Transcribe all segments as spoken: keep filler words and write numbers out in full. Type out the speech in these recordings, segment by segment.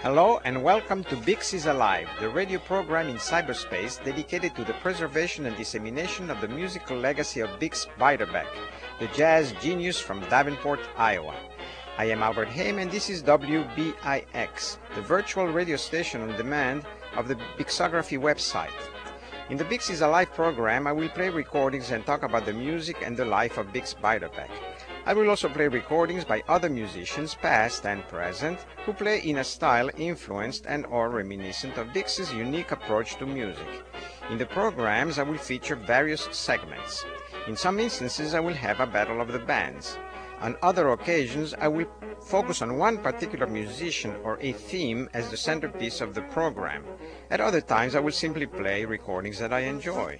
Hello and welcome to Bix is Alive, the radio program in cyberspace dedicated to the preservation and dissemination of the musical legacy of Bix Beiderbecke, the jazz genius from Davenport, Iowa. I am Albert Haim and this is W B I X, the virtual radio station on demand of the Bixography website. In the Bix is Alive program, I will play recordings and talk about the music and the life of Bix Beiderbecke. I will also play recordings by other musicians, past and present, who play in a style influenced and or reminiscent of Bix's unique approach to music. In the programs, I will feature various segments. In some instances, I will have a battle of the bands. On other occasions, I will focus on one particular musician or a theme as the centerpiece of the program. At other times, I will simply play recordings that I enjoy.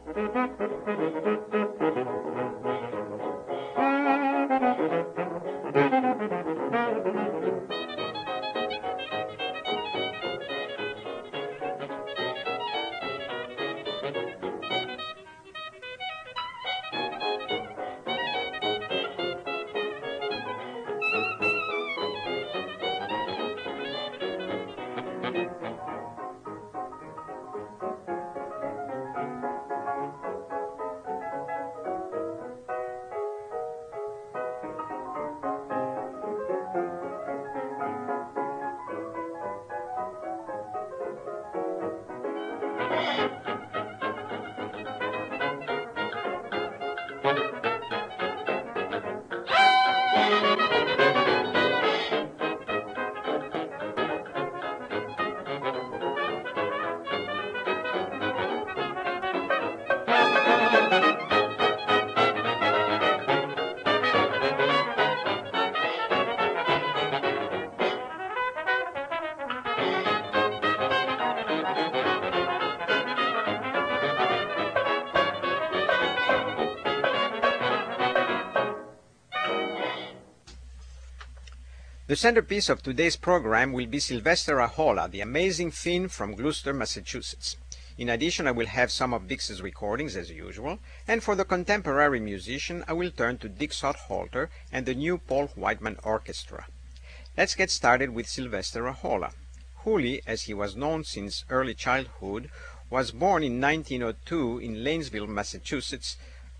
The centerpiece of today's program will be Sylvester Ahola, the amazing Finn from Gloucester, Massachusetts. In addition, I will have some of Bix's recordings as usual, and for the contemporary musician, I will turn to Dick Southalter and the new Paul Whiteman Orchestra. Let's get started with Sylvester Ahola. Huli, as he was known since early childhood, was born in nineteen oh two in Lanesville, Massachusetts,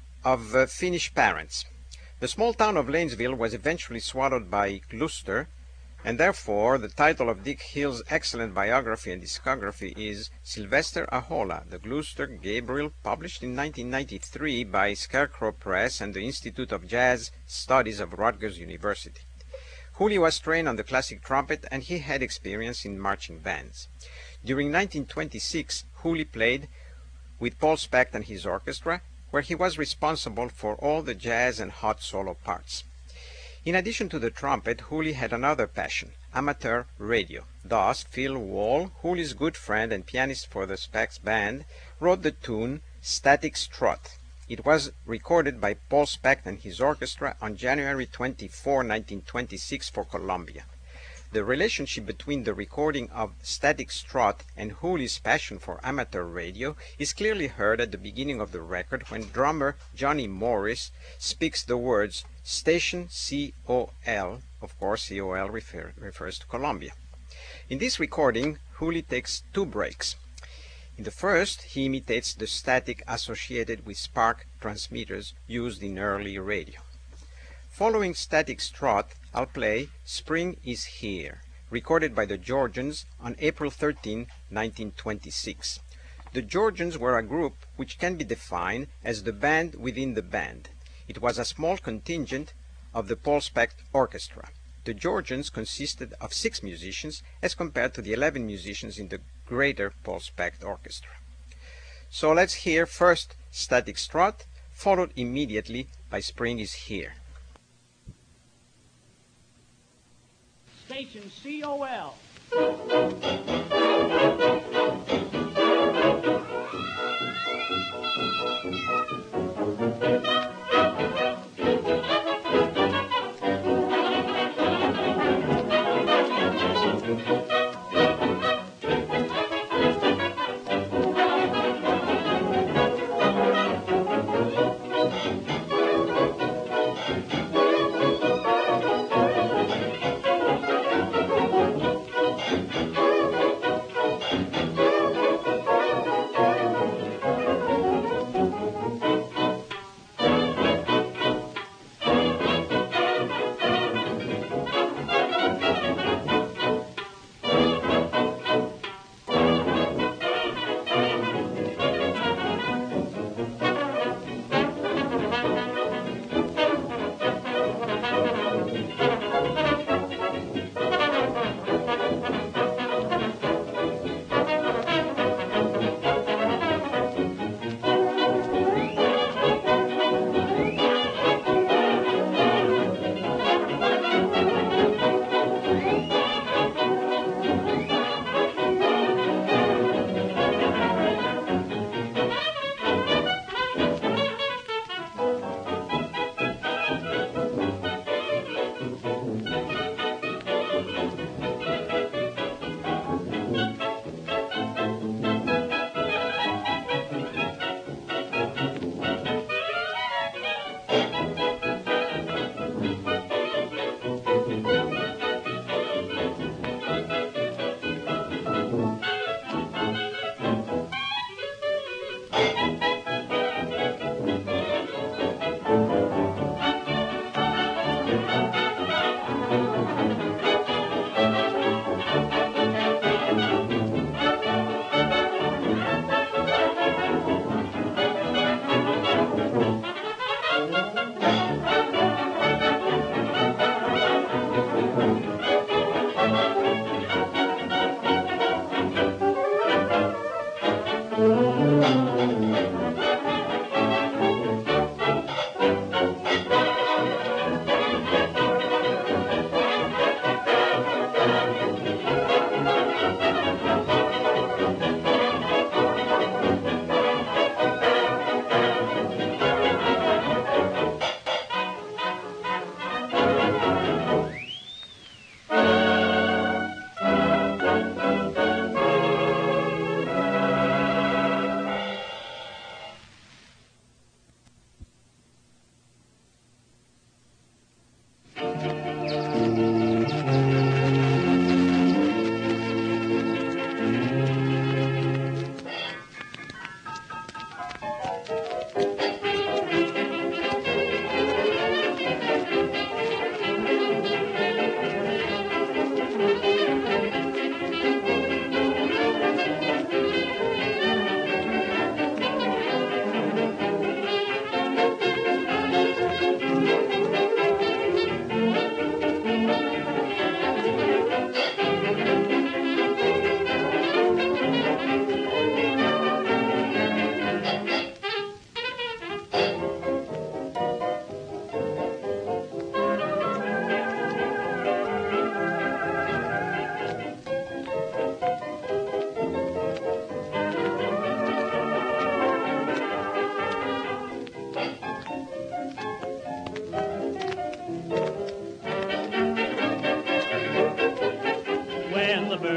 of uh, Finnish parents. The small town of Lanesville was eventually swallowed by Gloucester, and therefore the title of Dick Hill's excellent biography and discography is Sylvester Ahola, the Gloucester Gabriel, published in nineteen ninety-three by Scarecrow Press and the Institute of Jazz Studies of Rutgers University. Huli was trained on the classic trumpet and he had experience in marching bands. During nineteen twenty-six, Huli played with Paul Specht and his orchestra, where he was responsible for all the jazz and hot solo parts. In addition to the trumpet, Huli had another passion, amateur radio. Thus, Phil Wall, Huli's good friend and pianist for the Specht band, wrote the tune Static Strut. It was recorded by Paul Specht and his orchestra on January twenty-fourth, nineteen twenty-six for Columbia. The relationship between the recording of Static Strut and Huli's passion for amateur radio is clearly heard at the beginning of the record when drummer Johnny Morris speaks the words Station C O L, of course C O L refer, refers to Columbia. In this recording, Huli takes two breaks. In the first, he imitates the static associated with spark transmitters used in early radio. Following Static Strut, I'll play Spring is Here, recorded by the Georgians on April thirteenth, nineteen twenty-six. The Georgians were a group which can be defined as the band within the band. It was a small contingent of the Paul Specht Orchestra. The Georgians consisted of six musicians as compared to the eleven musicians in the greater Paul Specht Orchestra. So let's hear first Static Strut, followed immediately by Spring is Here. Station C O L.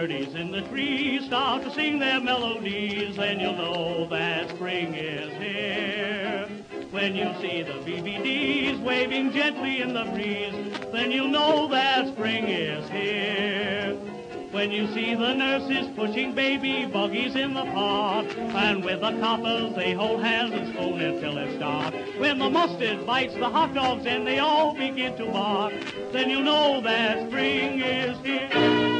birdies in the trees start to sing their melodies, then you'll know that spring is here. When you see the B B Ds waving gently in the breeze, then you'll know that spring is here. When you see the nurses pushing baby buggies in the park, and with the coppers they hold hands and spoon until it's dark. When the mustard bites the hot dogs and they all begin to bark, then you know that spring is here.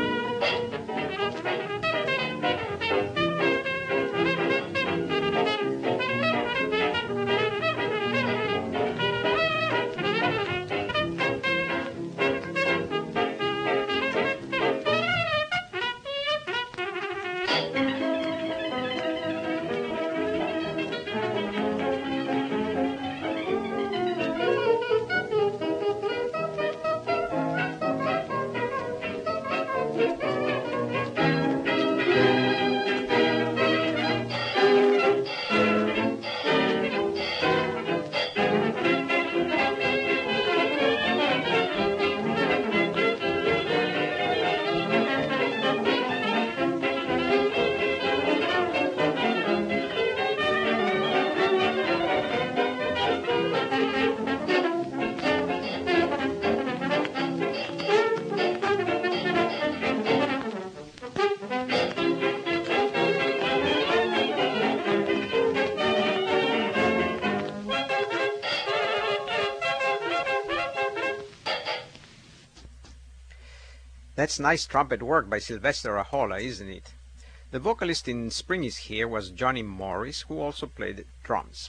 That's nice trumpet work by Sylvester Ahola, isn't it? The vocalist in Spring Is Here was Johnny Morris, who also played drums.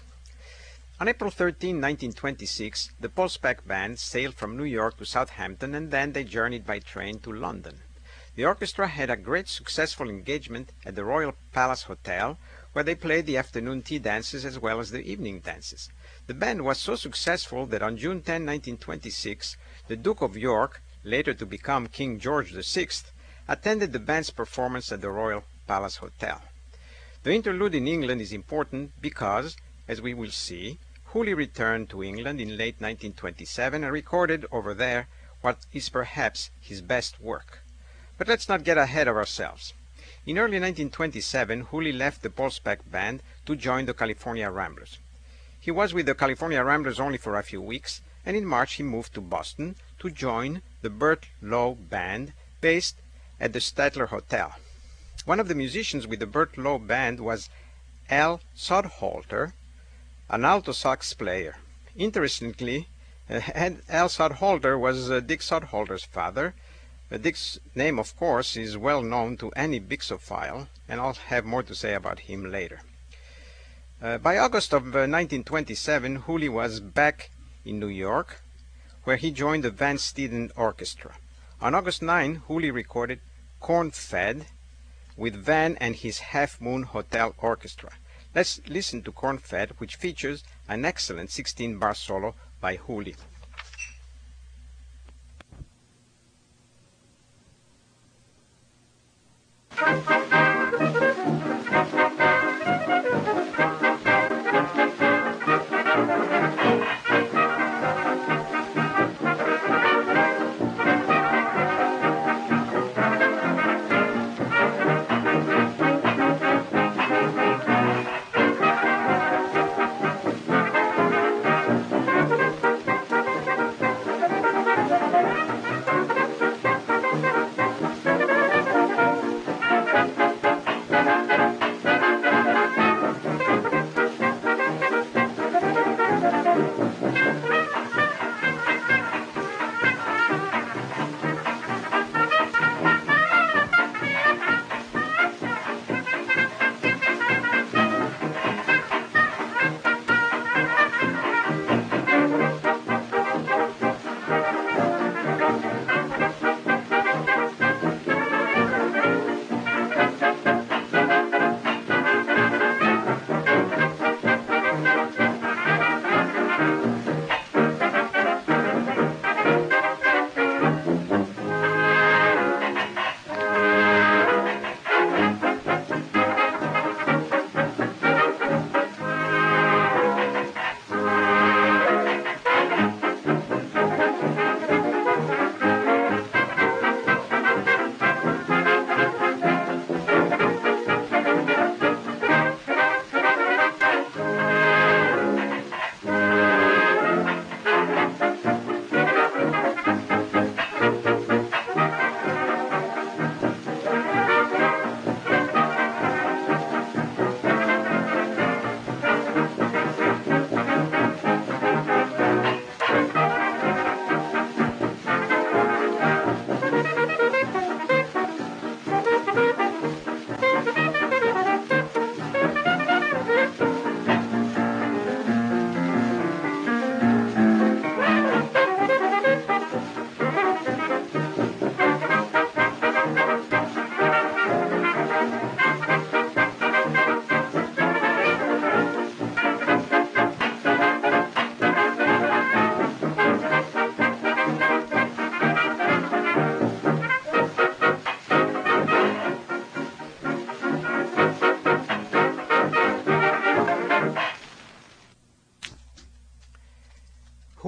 On April thirteenth, nineteen twenty-six, the Pulseback Band sailed from New York to Southampton, and then they journeyed by train to London. The orchestra had a great successful engagement at the Royal Palace Hotel, where they played the afternoon tea dances as well as the evening dances. The band was so successful that on June tenth, nineteen twenty-six, the Duke of York, later to become King George the Sixth, attended the band's performance at the Royal Palace Hotel. The interlude in England is important because, as we will see, Hooley returned to England in late nineteen twenty-seven and recorded over there what is perhaps his best work. But let's not get ahead of ourselves. In early nineteen twenty-seven, Hooley left the Pulseback Band to join the California Ramblers. He was with the California Ramblers only for a few weeks, and in March he moved to Boston to join the Burt Lowe Band, based at the Statler Hotel. One of the musicians with the Burt Lowe Band was Al Sodhalter, an alto sax player. Interestingly, uh, Al Sodhalter was uh, Dick Sodhalter's father. Uh, Dick's name, of course, is well known to any Bixophile, and I'll have more to say about him later. Uh, by August of uh, nineteen twenty-seven, Hooley was back in New York, where he joined the Van Steeden Orchestra. On August ninth, Hooley recorded Corn Fed with Van and his Half Moon Hotel Orchestra. Let's listen to Corn Fed, which features an excellent sixteen bar solo by Hooley.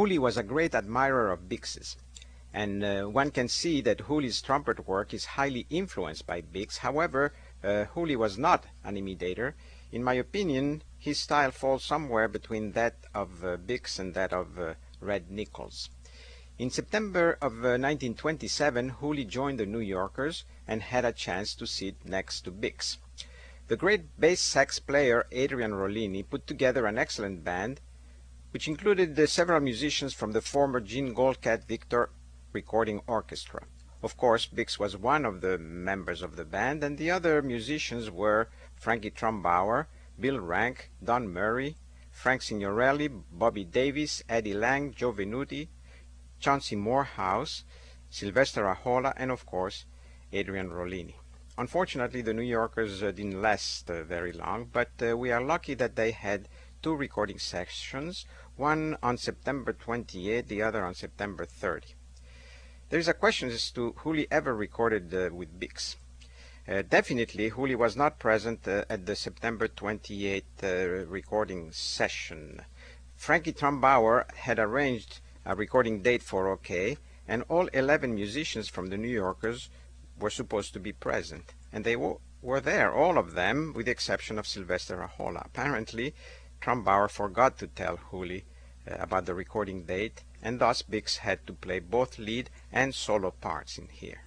Hooley was a great admirer of Bix's, and uh, one can see that Hooley's trumpet work is highly influenced by Bix. However, uh, Hooley was not an imitator. In my opinion, his style falls somewhere between that of uh, Bix and that of uh, Red Nichols. In September of uh, nineteen twenty-seven, Hooley joined the New Yorkers and had a chance to sit next to Bix. The great bass sax player Adrian Rollini put together an excellent band, which included uh, several musicians from the former Gene Goldcat Victor Recording Orchestra. Of course, Bix was one of the members of the band, and the other musicians were Frankie Trumbauer, Bill Rank, Don Murray, Frank Signorelli, Bobby Davis, Eddie Lang, Joe Venuti, Chauncey Morehouse, Sylvester Ahola, and of course, Adrian Rollini. Unfortunately, the New Yorkers uh, didn't last uh, very long, but uh, we are lucky that they had two recording sessions, one on September twenty-eighth, the other on September thirtieth. There is a question as to Hooley ever recorded uh, with Bix. Uh, definitely, Hooley was not present uh, at the September twenty-eighth uh, recording session. Frankie Trumbauer had arranged a recording date for OK, and all eleven musicians from the New Yorkers were supposed to be present, and they were there, all of them, with the exception of Sylvester Ahola. Apparently, Trumbauer forgot to tell Hooley uh, about the recording date, and thus Bix had to play both lead and solo parts in here.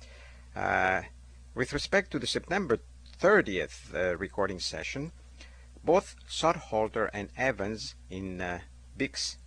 Uh, with respect to the September thirtieth uh, recording session, both Southalter and Evans in uh, Bix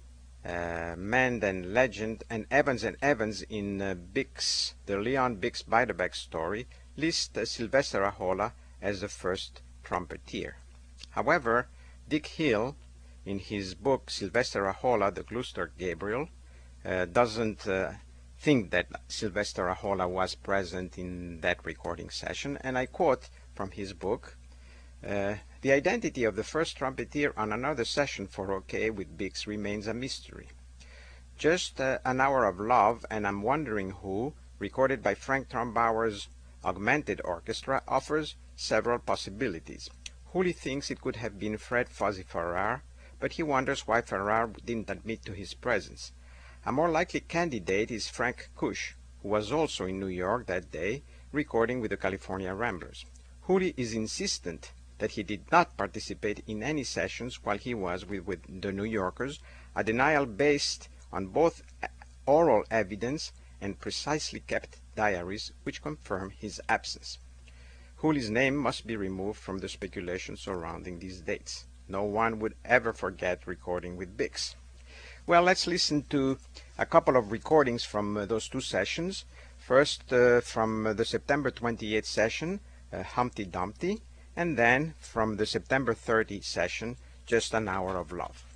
uh, Man and Legend, and Evans and Evans in uh, Bix, the Leon Bix Beiderbecke story, list uh, Sylvester Ahola as the first trumpeter. However, Dick Hill, in his book Sylvester Ahola, the Gloucester Gabriel, uh, doesn't uh, think that Sylvester Ahola was present in that recording session, and I quote from his book, uh, "The identity of the first trumpeter on another session for OK with Bix remains a mystery. Just uh, An Hour of Love and I'm Wondering Who, recorded by Frank Trumbauer's Augmented Orchestra, offers several possibilities. Hooley thinks it could have been Fred Fuzzy Farrar, but he wonders why Farrar didn't admit to his presence. A more likely candidate is Frank Cush, who was also in New York that day, recording with the California Ramblers. Hooley is insistent that he did not participate in any sessions while he was with, with the New Yorkers, a denial based on both oral evidence and precisely kept diaries which confirm his absence. Hooley's name must be removed from the speculation surrounding these dates. No one would ever forget recording with Bix." Well, let's listen to a couple of recordings from uh, those two sessions. First, uh, from uh, the September twenty-eighth session, uh, Humpty Dumpty, and then from the September thirtieth session, Just an Hour of Love.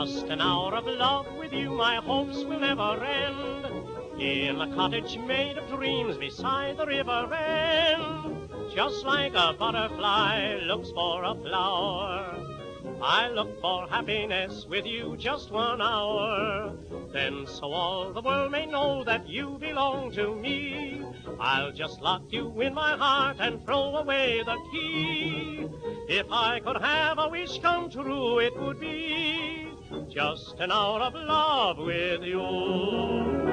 Just an hour of love with you, my hopes will never end. In a cottage made of dreams beside the river end. Just like a butterfly looks for a flower, I look for happiness with you just one hour. Then so all the world may know that you belong to me, I'll just lock you in my heart and throw away the key. If I could have a wish come true, it would be just an hour of love with you.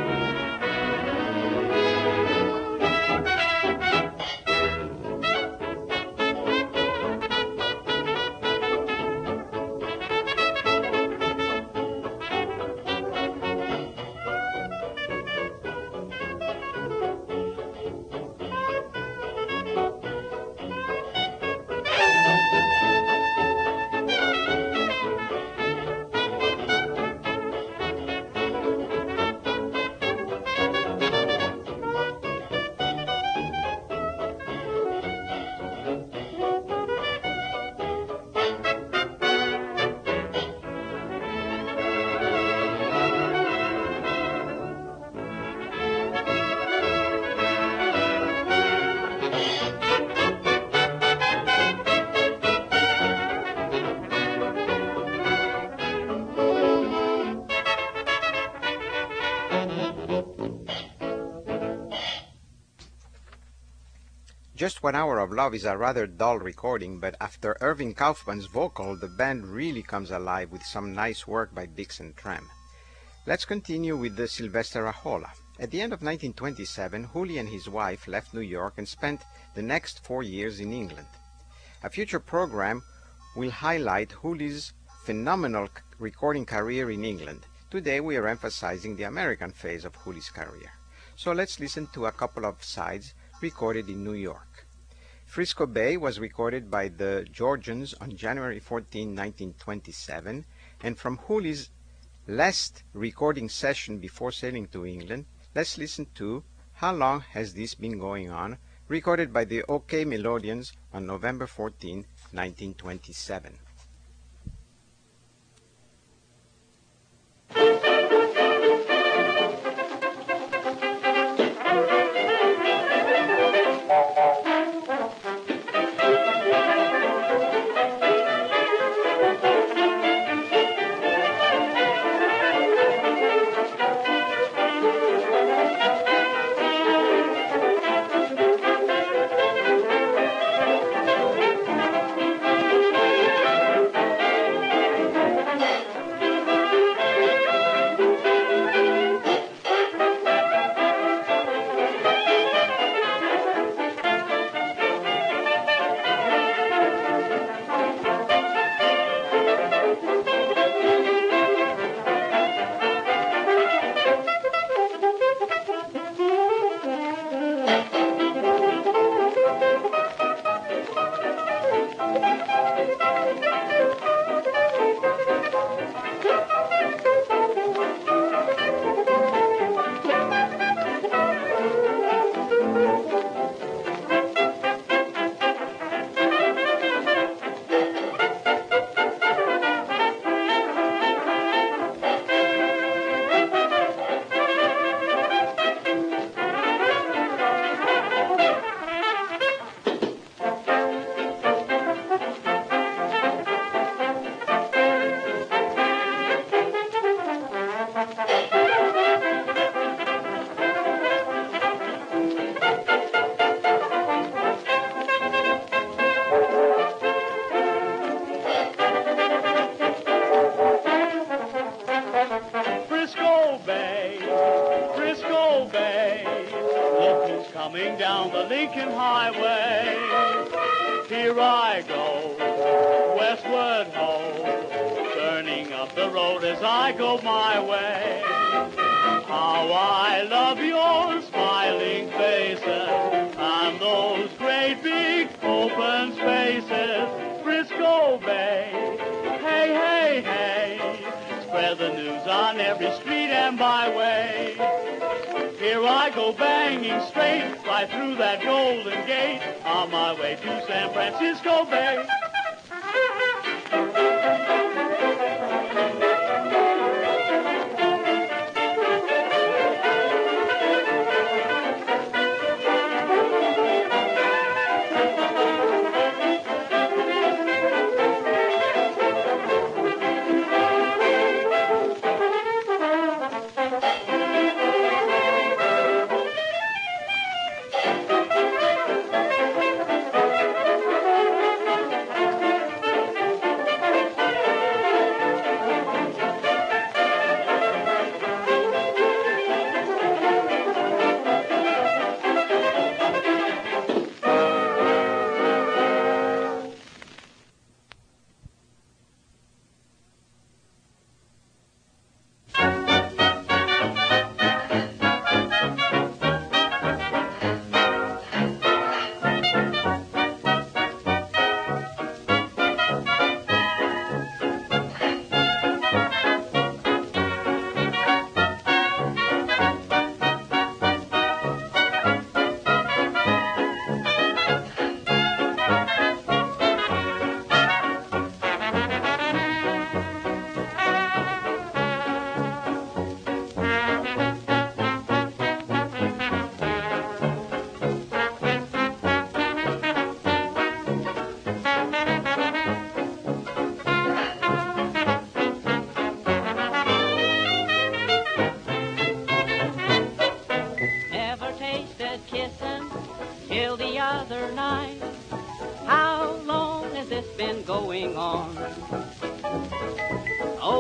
Just One Hour of Love is a rather dull recording, but after Irving Kaufman's vocal, the band really comes alive with some nice work by Dix and Tram. Let's continue with the Sylvester Ahola. At the end of nineteen twenty-seven, Hooley and his wife left New York and spent the next four years in England. A future program will highlight Hooley's phenomenal recording career in England. Today we are emphasizing the American phase of Hooley's career. So let's listen to a couple of sides recorded in New York. Frisco Bay was recorded by the Georgians on January fourteenth, nineteen twenty-seven, and from Hooley's last recording session before sailing to England, let's listen to How Long Has This Been Going On, recorded by the OK Melodians on November fourteenth, nineteen twenty-seven. coming down the Lincoln Highway. Here I go, westward ho, turning up the road as I go my way. How I love your smiling faces and those great big open spaces. Frisco Bay, hey, hey, hey, spread the news on every street and byway. Here I go banging straight right through that Golden Gate on my way to San Francisco Bay.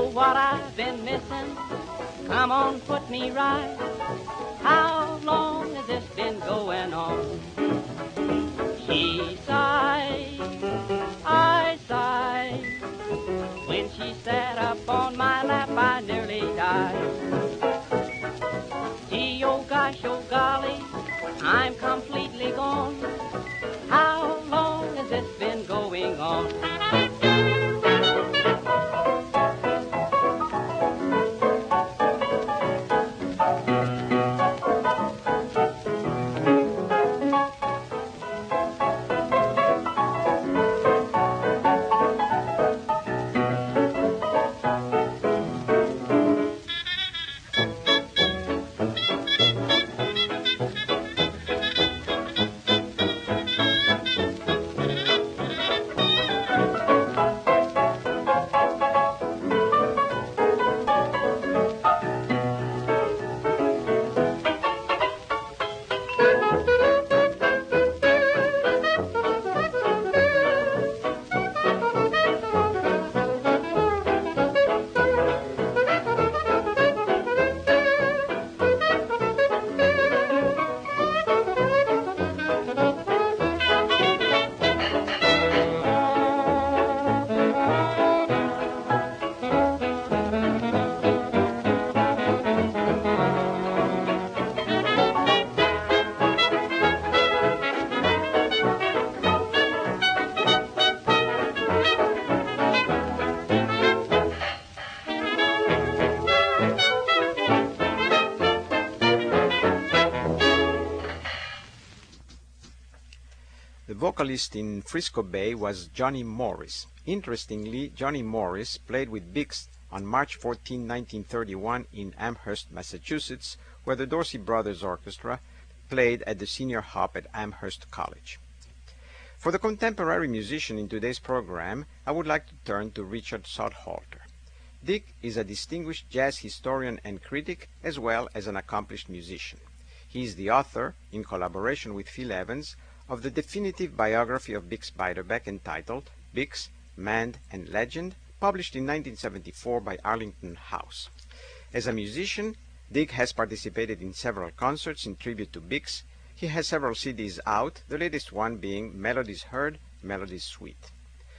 know what I've been missing? Come on, put me right. How long has this been going on? She sighed, I sighed. When she sat up on my lap, I nearly died. Gee, oh gosh, oh golly, I'm completely gone. How long has this been going on? The vocalist in Frisco Bay was Johnny Morris. Interestingly, Johnny Morris played with Bix on March fourteenth, nineteen thirty-one in Amherst, Massachusetts, where the Dorsey Brothers Orchestra played at the Senior Hop at Amherst College. For the contemporary musician in today's program, I would like to turn to Richard Southalter. Dick is a distinguished jazz historian and critic, as well as an accomplished musician. He is the author, in collaboration with Phil Evans, of the definitive biography of Bix Beiderbecke entitled Bix, Man and Legend, published in nineteen seventy-four by Arlington House. As a musician, Dick has participated in several concerts in tribute to Bix. He has several C Ds out, the latest one being Melodies Heard, Melodies Sweet.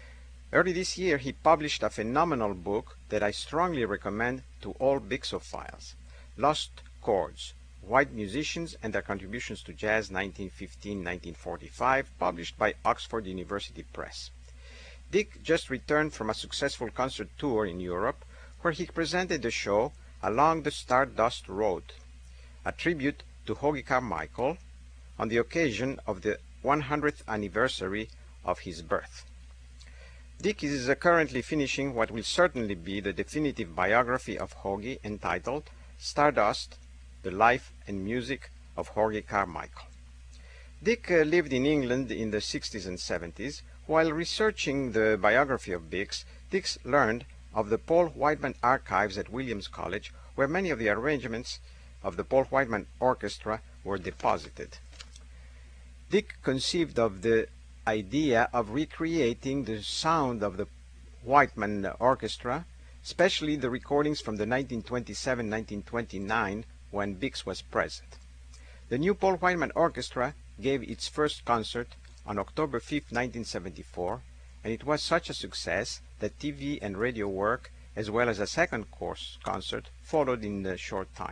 Early this year, he published a phenomenal book that I strongly recommend to all Bixophiles, Lost Chords, White Musicians and Their Contributions to Jazz nineteen fifteen to nineteen forty-five, published by Oxford University Press. Dick just returned from a successful concert tour in Europe, where he presented the show Along the Stardust Road, a tribute to Hoagy Carmichael on the occasion of the one hundredth anniversary of his birth. Dick is uh, currently finishing what will certainly be the definitive biography of Hoagy, entitled Stardust, The Life and Music of Hoagy Carmichael. Dick uh, lived in England in the sixties and seventies. While researching the biography of Bix, Dick learned of the Paul Whiteman archives at Williams College, where many of the arrangements of the Paul Whiteman Orchestra were deposited. Dick conceived of the idea of recreating the sound of the Whiteman Orchestra, especially the recordings from the nineteen twenty-seven to nineteen twenty-nine when Bix was present. The new Paul Whiteman Orchestra gave its first concert on October fifth, nineteen seventy-four, and it was such a success that T V and radio work, as well as a second course concert, followed in a short time.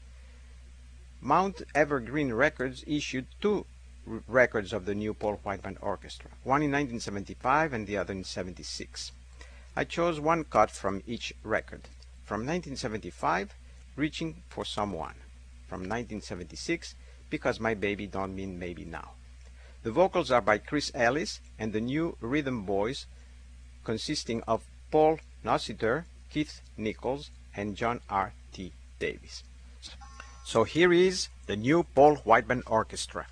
Mount Evergreen Records issued two records of the new Paul Whiteman Orchestra, one in nineteen seventy-five and the other in seventy-six. I chose one cut from each record. From nineteen seventy-five, Reaching for Someone. From nineteen seventy-six, Because My Baby Don't Mean Maybe Now. The vocals are by Chris Ellis and the new Rhythm Boys, consisting of Paul Nossiter, Keith Nichols, and John R T Davis. So here is the new Paul Whiteman Orchestra.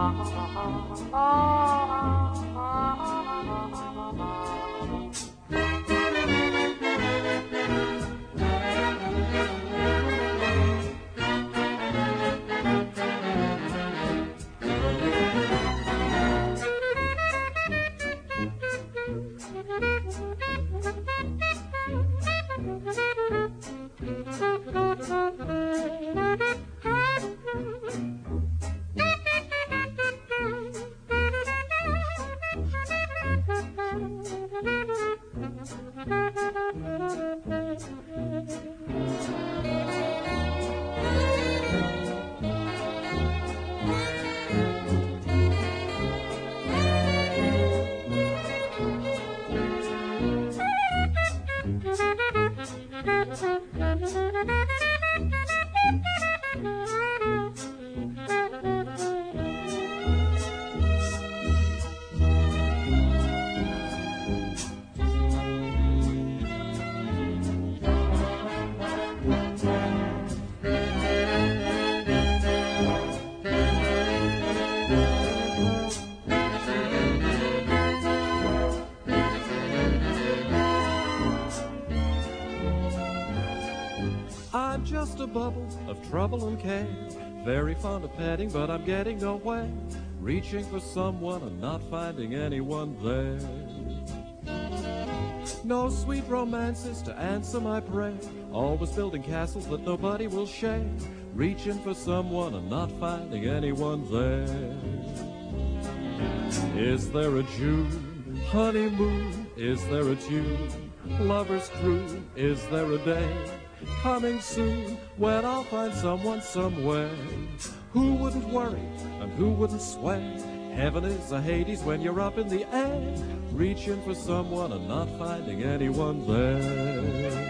I'm just a bubble of trouble and care, very fond of petting, but I'm getting nowhere, reaching for someone and not finding anyone there. No sweet romances to answer my prayer, always building castles that nobody will share, reaching for someone and not finding anyone there. Is there a June honeymoon? Is there a tune? Lover's crew? Is there a day coming soon when I'll find someone somewhere who wouldn't worry and who wouldn't sweat? Heaven is a Hades when you're up in the air, reaching for someone and not finding anyone there.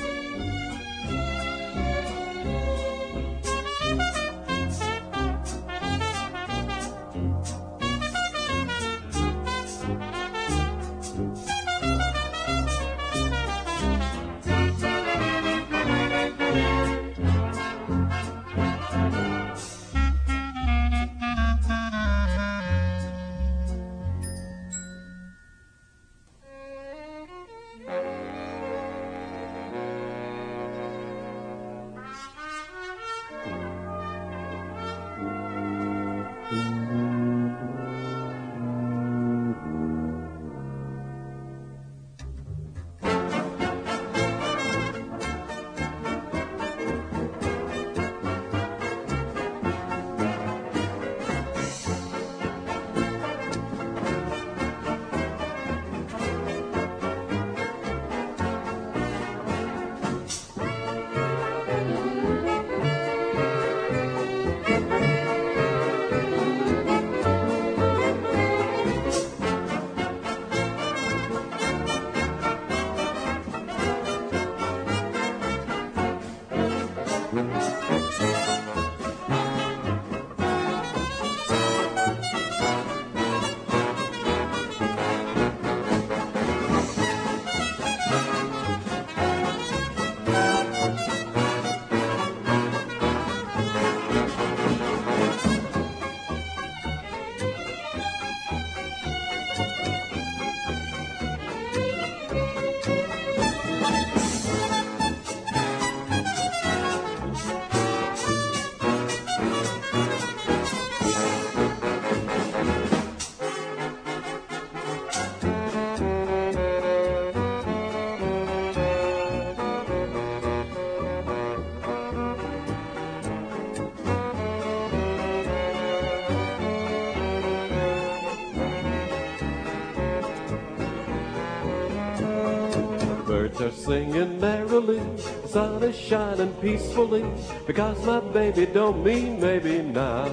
Birds are singing merrily, the sun is shining peacefully, because my baby don't mean maybe now.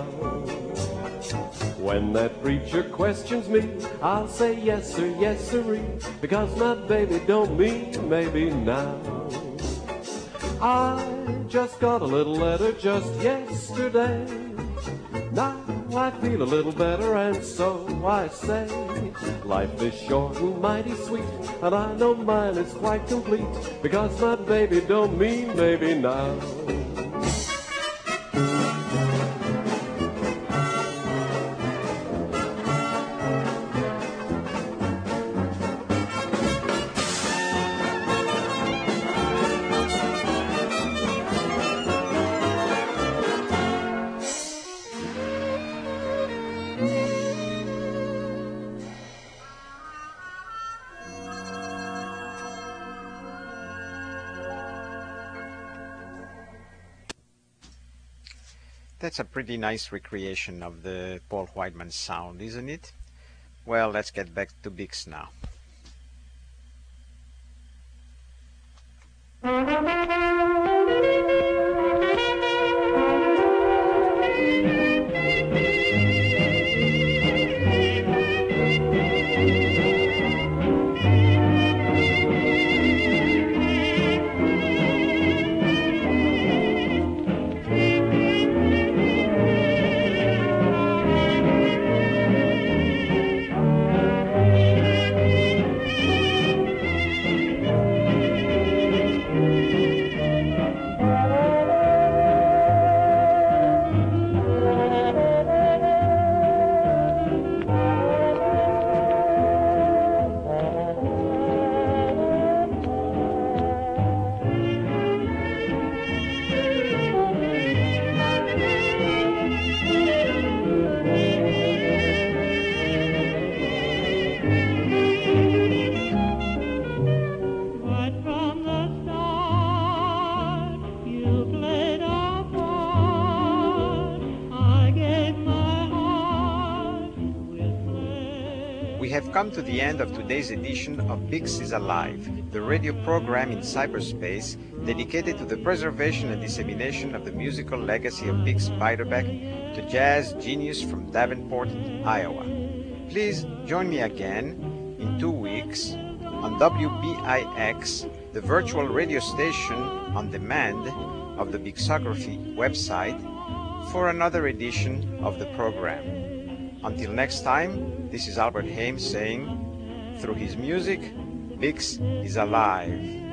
When that preacher questions me, I'll say yes sir, yes sirree, because my baby don't mean maybe now. I just got a little letter just yesterday. Now I feel a little better, and so I say, life is short and mighty sweet, and I know mine is quite complete, because my baby don't mean maybe now. That's a pretty nice recreation of the Paul Whiteman sound, isn't it? Well, let's get back to Bix now. We have come to the end of today's edition of Bix is Alive, the radio program in cyberspace dedicated to the preservation and dissemination of the musical legacy of Bix Beiderbecke, the jazz genius from Davenport, Iowa. Please join me again in two weeks on W B I X, the virtual radio station on demand of the Bixography website, for another edition of the program. Until next time, this is Albert Haim saying, through his music, Bix is alive.